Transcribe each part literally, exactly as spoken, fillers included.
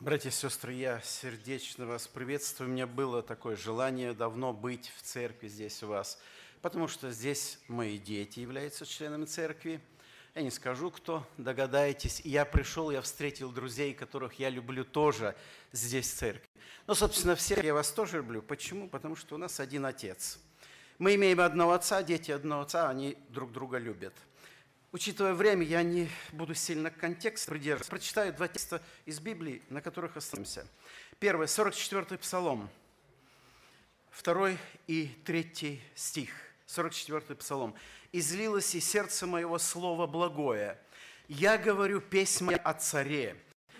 Братья и сестры, я сердечно вас приветствую. У меня было такое желание давно быть в церкви здесь у вас, потому что здесь мои дети являются членами церкви. Я не скажу, кто, догадаетесь. И я пришел, я встретил друзей, которых я люблю тоже здесь в церкви. Ну, собственно, всех я вас тоже люблю. Почему? Потому что у нас один отец. Мы имеем одного отца, дети одного отца, они друг друга любят. Учитывая время, я не буду сильно контекст придерживаться. Прочитаю два текста из Библии, на которых остановимся. Первый, сорок четвёртый Псалом. Второй и третий стих. сорок четвёртый Псалом. «Излилось и сердце моего слово благое. Я говорю песнь моя о царе.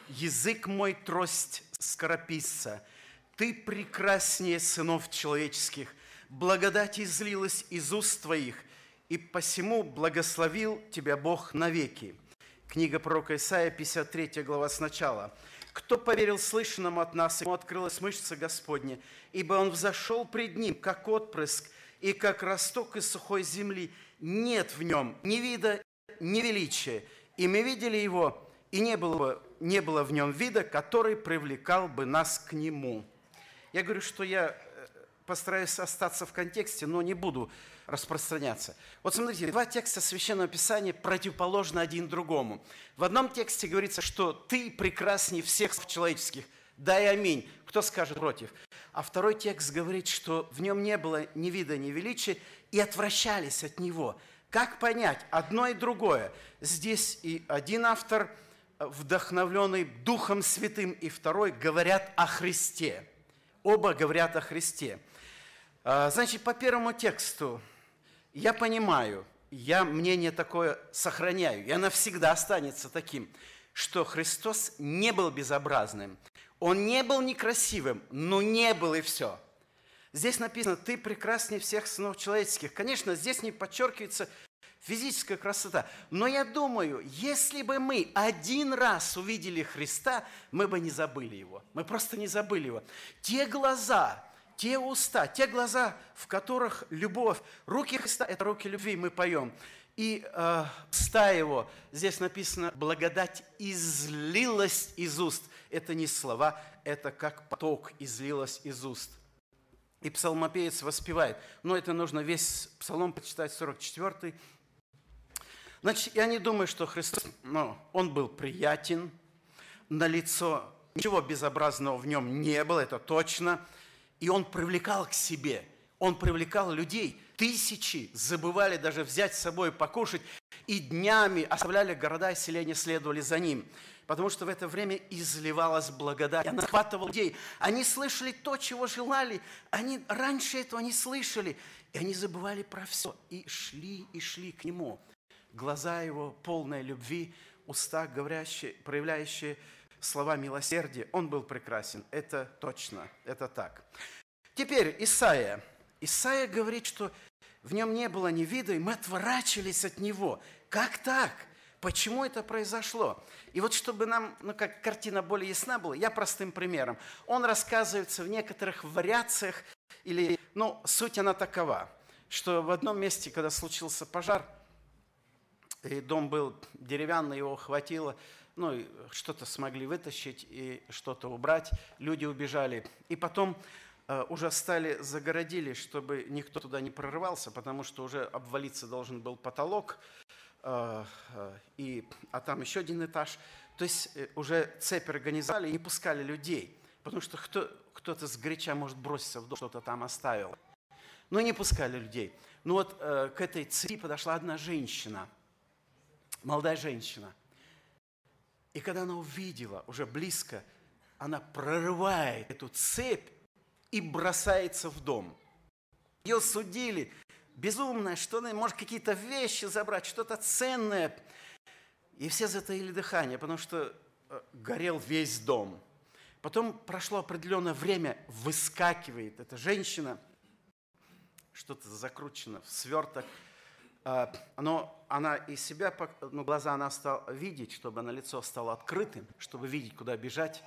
Язык мой трость скорописца. Ты прекраснее сынов человеческих. Благодать излилась из уст твоих. И посему благословил тебя Бог навеки». Книга пророка Исаия, пятьдесят третья глава сначала. «Кто поверил слышанному от нас, ему открылась мышца Господня, ибо он взошел пред ним, как отпрыск, и как росток из сухой земли. Нет в нем ни вида, ни величия. И мы видели его, и не было, не было в нем вида, который привлекал бы нас к нему». Я говорю, что я постараюсь остаться в контексте, но не буду распространяться. Вот смотрите, два текста Священного Писания противоположны один другому. В одном тексте говорится, что ты прекрасней всех человеческих. Да и аминь. Кто скажет против? А второй текст говорит, что в нем не было ни вида, ни величия, и отвращались от него. Как понять одно и другое? Здесь и один автор, вдохновленный Духом Святым, и второй говорят о Христе. Оба говорят о Христе. Значит, по первому тексту я понимаю, я мнение такое сохраняю, и оно всегда останется таким, что Христос не был безобразным, Он не был некрасивым, но не был и все. Здесь написано, ты прекраснее всех сынов человеческих. Конечно, здесь не подчеркивается физическая красота, но я думаю, если бы мы один раз увидели Христа, мы бы не забыли Его, мы просто не забыли Его. Те глаза, те уста, те глаза, в которых любовь, руки Христа – это руки любви, мы поем. И э, уста Его, здесь написано, благодать излилась из уст. Это не слова, это как поток излилась из уст. И псалмопевец воспевает, но это нужно весь псалом почитать, сорок четвёртый. Значит, я не думаю, что Христос, ну, Он был приятен, на лицо ничего безобразного в Нем не было, это точно. И Он привлекал к себе, Он привлекал людей. Тысячи забывали даже взять с собой покушать, и днями оставляли города и селения, следовали за Ним. Потому что в это время изливалась благодать, она охватывала людей. Они слышали то, чего желали, они раньше этого не слышали. И они забывали про все, и шли, и шли к Нему. Глаза Его, полные любви, уста, говорящие, проявляющие слова милосердия. Он был прекрасен. Это точно, это так. Теперь Исаия. Исаия говорит, что в нем не было ни вида, и мы отворачивались от него. Как так? Почему это произошло? И вот чтобы нам, ну как картина более ясна была, я простым примером. Он рассказывается в некоторых вариациях, или, ну, суть она такова, что в одном месте, когда случился пожар, и дом был деревянный, его хватило, ну, и что-то смогли вытащить и что-то убрать, люди убежали. И потом э, уже стали, загородили, чтобы никто туда не прорывался, потому что уже обвалиться должен был потолок, э, э, и, а там еще один этаж. То есть э, уже цепь организовали и не пускали людей, потому что кто, кто-то сгоряча может броситься в дом, что-то там оставил. Но не пускали людей. Ну вот э, к этой цепи подошла одна женщина, молодая женщина. И когда она увидела уже близко, она прорывает эту цепь и бросается в дом. Ее судили, безумная, что она может какие-то вещи забрать, что-то ценное. И все затаили дыхание, потому что горел весь дом. Потом прошло определенное время, выскакивает эта женщина, что-то закручено в сверток. Но она из себя, ну, глаза она стала видеть, чтобы она лицо стало открытым, чтобы видеть, куда бежать.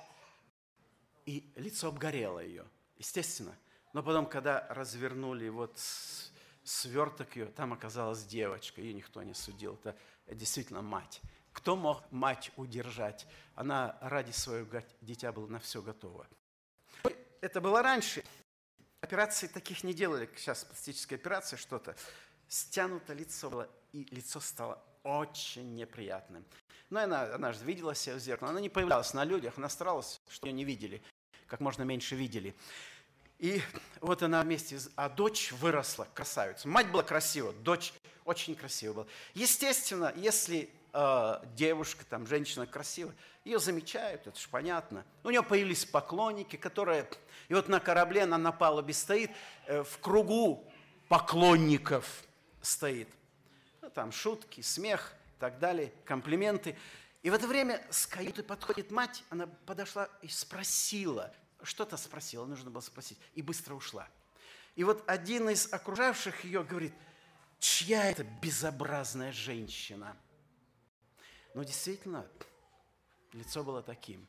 И лицо обгорело ее, естественно. Но потом, когда развернули вот сверток ее, там оказалась девочка, ее никто не судил. Это действительно мать. Кто мог мать удержать? Она ради своего дитя была на все готова. Это было раньше. Операций таких не делали. Сейчас пластическая операция, что-то. Стянуто лицо было, и лицо стало очень неприятным. Но она, она же видела себя в зеркало. Она не появлялась на людях, она старалась, что ее не видели, как можно меньше видели. И вот она вместе, а дочь выросла, красавица. Мать была красива, дочь очень красивая была. Естественно, если э, девушка, там, женщина красивая, ее замечают, это же понятно. У нее появились поклонники, которые... И вот на корабле она на палубе стоит, э, в кругу поклонников стоит. Ну, там шутки, смех и так далее, комплименты. И в это время с каюты подходит мать, она подошла и спросила, что-то спросила, нужно было спросить, и быстро ушла. И вот один из окружавших ее говорит, чья это безобразная женщина? Ну, действительно, лицо было таким.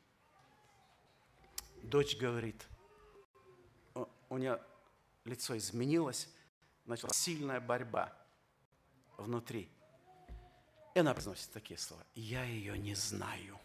Дочь говорит, у нее лицо изменилось, началась сильная борьба внутри. И она произносит такие слова. Я ее не знаю.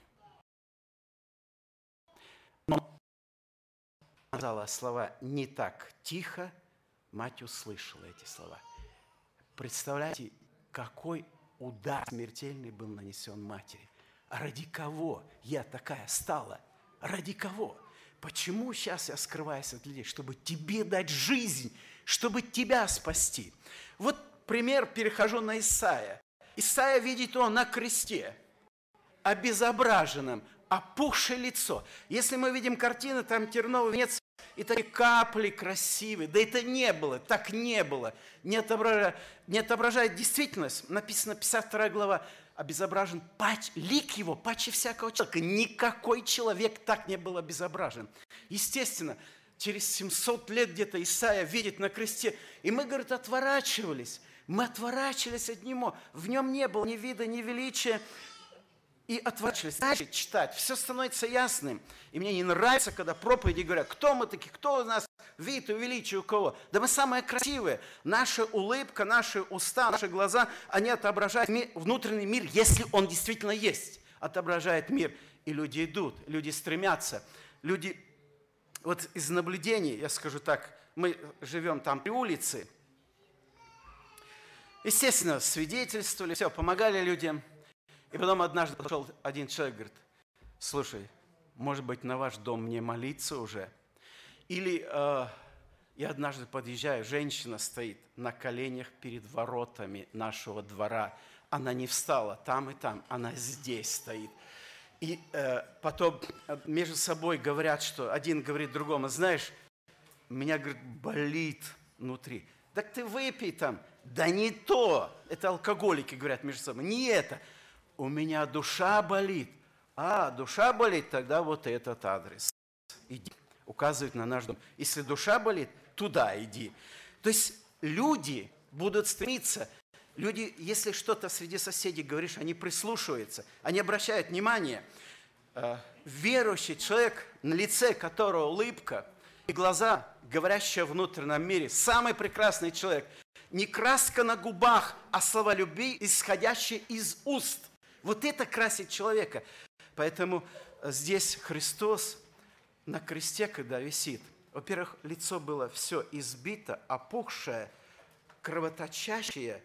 Но она сказала слова не так тихо, мать услышала эти слова. Представляете, какой удар смертельный был нанесен матери. А ради кого я такая стала? Ради кого? Почему сейчас я скрываюсь от людей? Чтобы тебе дать жизнь, чтобы тебя спасти. Вот пример, перехожу на Исаия. Исаия видит его на кресте, обезображенным, опухшее лицо. Если мы видим картину, там терновый венец и такие капли красивые. Да это не было, так не было. Не отображает, не отображает действительность. Написано пятьдесят вторая глава. Обезображен пач, лик его паче всякого человека. Никакой человек так не был обезображен. Естественно, через семьсот лет где-то Исаия видит на кресте. И мы, говорит, отворачивались. Мы отворачивались от него. В нем не было ни вида, ни величия. И отворачивались. Дальше читать. Все становится ясным. И мне не нравится, когда проповеди говорят, кто мы такие, кто у нас вид и величие у кого. Да мы самые красивые. Наша улыбка, наши уста, наши глаза, они отображают мир, внутренний мир, если он действительно есть. Отображает мир. И люди идут, люди стремятся. Люди, вот из наблюдений, я скажу так, мы живем там при улице. Естественно, свидетельствовали, все, помогали людям. И потом однажды подошел один человек, говорит, слушай, может быть, на ваш дом мне молиться уже? Или э, я однажды подъезжаю, женщина стоит на коленях перед воротами нашего двора. Она не встала там и там, она здесь стоит. И э, потом между собой говорят, что один говорит другому, знаешь, меня, говорит, болит внутри. Так ты выпей там. Да не то. Это алкоголики говорят между собой. Не это. У меня душа болит. А, душа болит, тогда вот этот адрес. Иди. Указывает на наш дом. Если душа болит, туда иди. То есть люди будут стремиться. Люди, если что-то среди соседей говоришь, они прислушиваются, они обращают внимание. Верующий человек, на лице которого улыбка и глаза, говорящие о внутреннем мире, самый прекрасный человек. Не краска на губах, а слова любви, исходящие из уст. Вот это красит человека. Поэтому здесь Христос на кресте, когда висит, во-первых, лицо было все избито, опухшее, кровоточащее.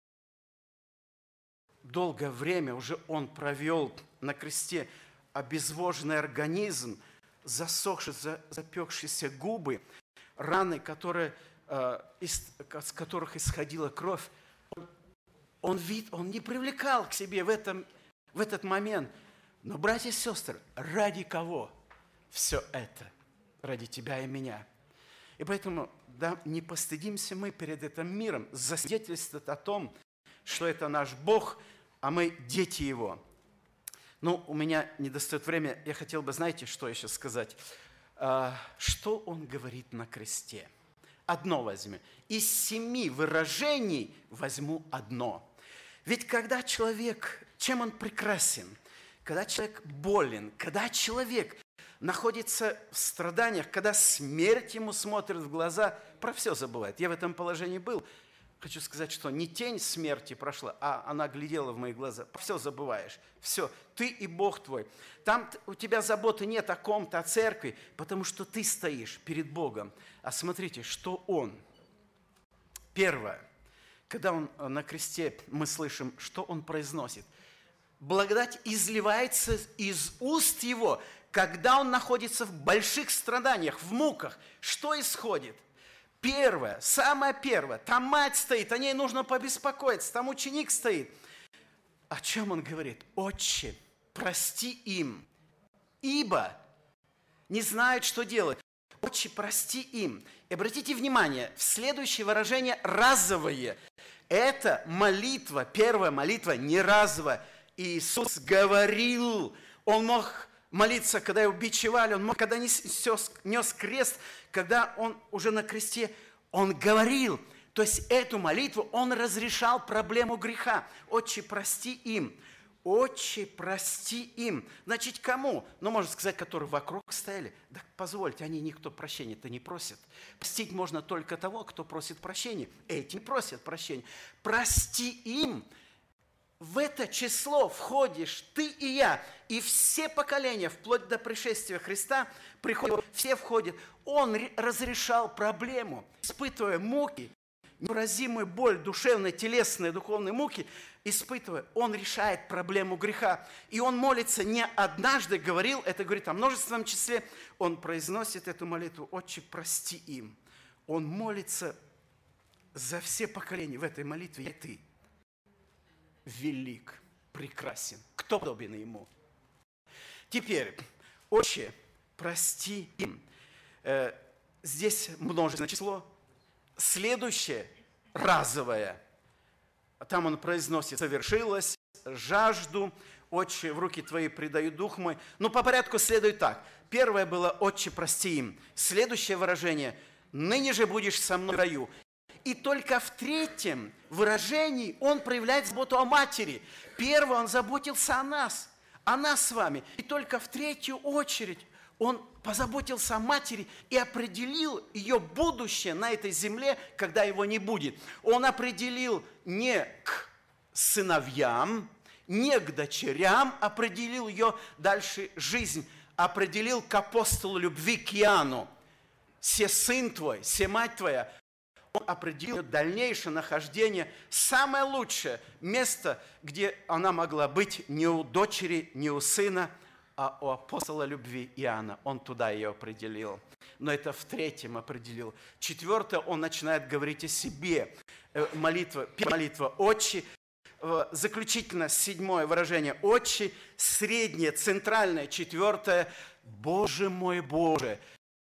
Долгое время уже Он провел на кресте, обезвоженный организм, засохшие, запекшиеся губы, раны, которые, э, из с которых исходила кровь. Он, вид, он не привлекал к себе в, этом, в этот момент. Но, братья и сестры, ради кого все это? Ради тебя и меня. И поэтому да, не постыдимся мы перед этим миром засвидетельствовать о том, что это наш Бог, а мы дети Его. Ну, у меня недостает времени. Я хотел бы, знаете, что еще сказать? Что Он говорит на кресте? Одно возьму. Из семи выражений возьму одно. Ведь когда человек, чем он прекрасен? Когда человек болен, когда человек находится в страданиях, когда смерть ему смотрит в глаза, про все забывает. Я в этом положении был. Хочу сказать, что не тень смерти прошла, а она глядела в мои глаза. Все забываешь. Все. Ты и Бог твой. Там у тебя заботы нет о ком-то, о церкви, потому что ты стоишь перед Богом. А смотрите, что Он. Первое. Когда Он на кресте, мы слышим, что Он произносит. Благодать изливается из уст Его, когда Он находится в больших страданиях, в муках. Что исходит? Первое, самое первое, там мать стоит, о ней нужно побеспокоиться, там ученик стоит. О чем он говорит? Отче, прости им, ибо не знают, что делать. Отче, прости им. И обратите внимание, в следующее выражение разовое. Это молитва, первая молитва не разовая. Иисус говорил, Он мог молиться, когда его бичевали, Он мог, когда нес, нес крест, когда Он уже на кресте, Он говорил. То есть эту молитву Он разрешал проблему греха. Отче, прости им. Отче, прости им. Значит, кому? Ну, можно сказать, которые вокруг стояли. Да позвольте, они никто прощения-то не просит. Простить можно только того, кто просит прощения. Эти просят прощения. Прости им. В это число входишь ты и я, и все поколения, вплоть до пришествия Христа, приходят, все входят. Он разрешал проблему, испытывая муки, невыразимую боль, душевные, телесные, духовные муки, испытывая, Он решает проблему греха. И Он молится не однажды, говорил, это говорит о множественном числе, Он произносит эту молитву, Отче, прости им. Он молится за все поколения в этой молитве, и ты. Велик, прекрасен. Кто подобен Ему? Теперь, Отче, прости им. Э, здесь множественное число. Следующее, разовое. Там он произносит, совершилось, жажду, Отче, в руки Твои предаю дух мой. Ну, по порядку следует так. Первое было, Отче, прости им. Следующее выражение, ныне же будешь со мной в раю. И только в третьем выражении он проявляет заботу о матери. Первое, он заботился о нас, о нас с вами. И только в третью очередь он позаботился о матери и определил ее будущее на этой земле, когда его не будет. Он определил не к сыновьям, не к дочерям, определил ее дальше жизнь, определил к апостолу любви, к Иоанну. «Се сын твой, се мать твоя». Он определил дальнейшее нахождение, самое лучшее место, где она могла быть не у дочери, не у сына, а у апостола любви Иоанна. Он туда ее определил. Но это в третьем определил. Четвертое, он начинает говорить о себе. Молитва, молитва «Отче». Заключительно седьмое выражение «Отче». Среднее, центральное, четвертое «Боже мой, Боже».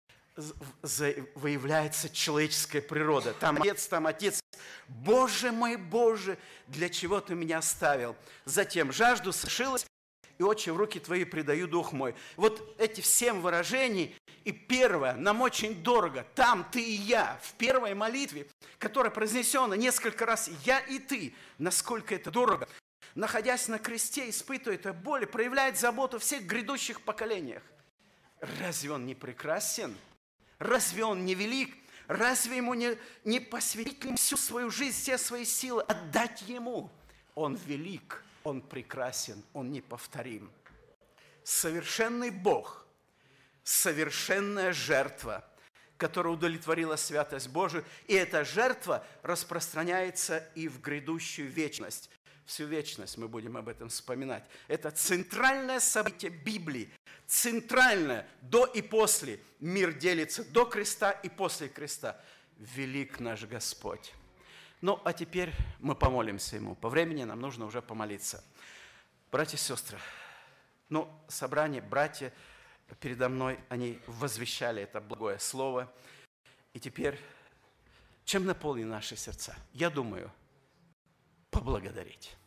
Выявляется человеческая природа. Там отец, там отец. Боже мой, Боже, для чего Ты меня оставил? Затем жажду совершилась, и, Отче, в руки Твои предаю дух мой. Вот эти семь выражений. И первое, нам очень дорого. Там ты и я. В первой молитве, которая произнесена несколько раз, я и ты. Насколько это дорого. Находясь на кресте, испытывая эту боль, проявляет заботу о всех грядущих поколениях. Разве Он не прекрасен? Разве Он не велик? Разве Ему не, не посвятить ли всю свою жизнь, все свои силы, отдать Ему? Он велик, Он прекрасен, Он неповторим. Совершенный Бог, совершенная жертва, которая удовлетворила святость Божию, и эта жертва распространяется и в грядущую вечность. Всю вечность мы будем об этом вспоминать. Это центральное событие Библии. Центральное до и после. Мир делится до креста и после креста. Велик наш Господь. Ну, а теперь мы помолимся Ему. По времени нам нужно уже помолиться. Братья и сестры, ну, собрание, братья передо мной, они возвещали это благое слово. И теперь, чем наполнены наши сердца? Я думаю, поблагодарить.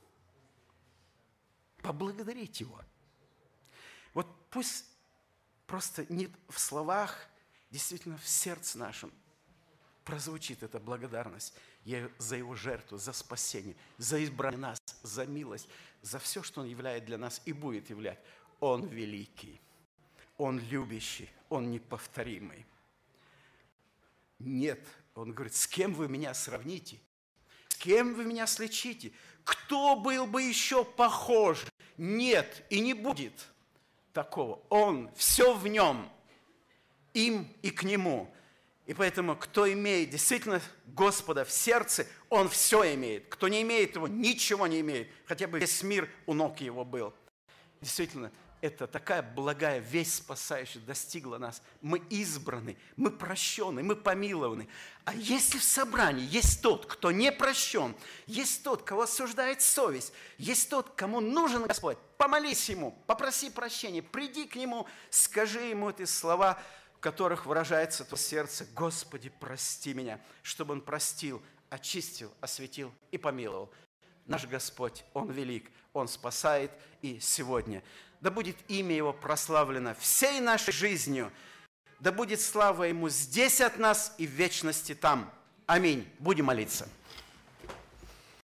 Поблагодарить Его. Вот пусть просто не в словах, действительно в сердце нашем прозвучит эта благодарность за Его жертву, за спасение, за избрание нас, за милость, за все, что Он являет для нас и будет являть. Он великий, Он любящий, Он неповторимый. Нет, Он говорит, с кем вы меня сравните? с кем вы меня сличите? Кто был бы еще похож? Нет, и не будет такого. Он, все в нем, им и к нему. И поэтому, кто имеет действительно Господа в сердце, он все имеет. Кто не имеет его, ничего не имеет. Хотя бы весь мир у ног его был. Действительно, это такая благая весть спасающая достигла нас. Мы избраны, мы прощены, мы помилованы. А если в собрании есть тот, кто не прощен, есть тот, кого осуждает совесть, есть тот, кому нужен Господь, помолись ему, попроси прощения, приди к нему, скажи ему эти слова, в которых выражается твое сердце: «Господи, прости меня», чтобы Он простил, очистил, осветил и помиловал. Наш Господь, Он велик, Он спасает и сегодня. Да будет имя Его прославлено всей нашей жизнью, да будет слава Ему здесь от нас и в вечности там. Аминь. Будем молиться.